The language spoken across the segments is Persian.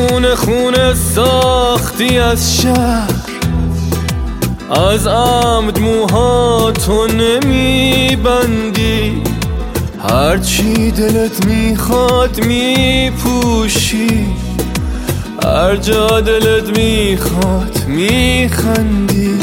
دیوونه خونه ساختی از شهر، از عمد موهاتو نمیبندی، هرچی دلت میخواد میپوشی، هر جا دلت میخواد میخندی.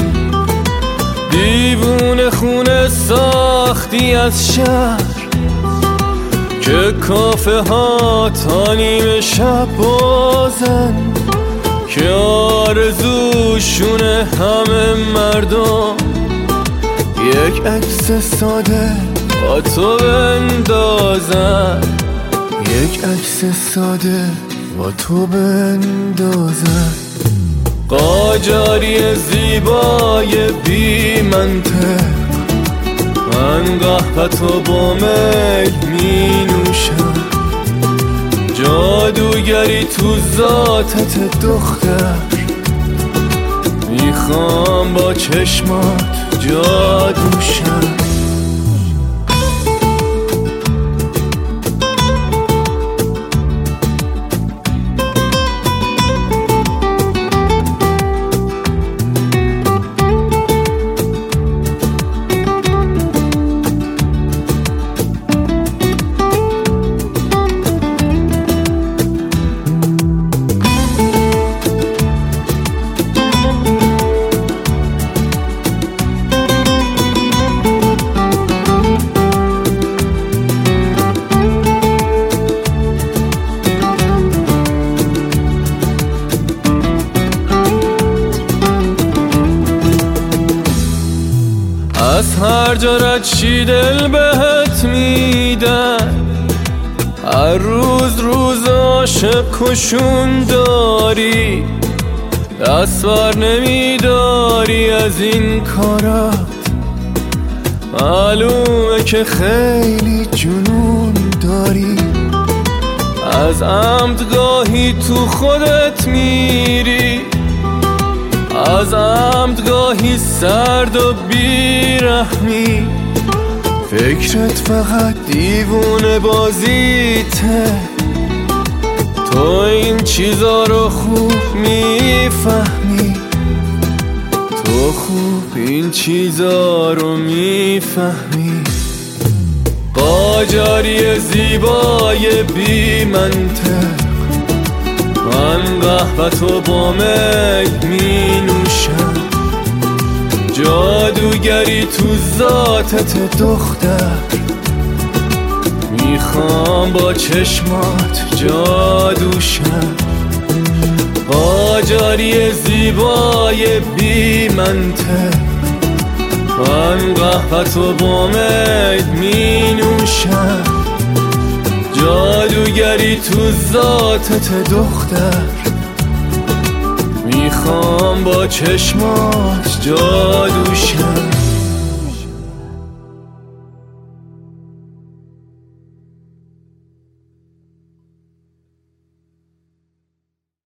دیوونه خونه ساختی از شهر که کافه ها تا نیمه شب بازن، که آرزوشونه همه مردم یک عکس ساده با تو بندازن، یک عکس ساده با تو بندازن. قاجاری زیبای بی منطق، من قهوه‌تو با میل می نوشم، جادوگری تو ذاتت دختر، میخوام با چشمات جادو شم. از هر جا رد چی دل بهت میدن، هر روز روز عاشق کشون داری، دست بر نمیداری از این کارات، معلومه که خیلی جنون داری. از عمد گاهی تو خودت میری، از عمد گاهی سرد و بیرحمی، فکرت فقط دیوونه بازیته، تو این چیزا رو خوب میفهمی، تو خوب این چیزا رو میفهمی. قاجاری زیبای بی منطق، من قهوه‌تو با میل می نوشم، جادوگری تو ذاتت دختر، میخوام با چشمات جادو شم. قاجاری زیبای بی منطق، من قهوه‌تو با میل می نوشم، جادوگری تو ذاتت دختر، میخوام با چشمات جادو شم.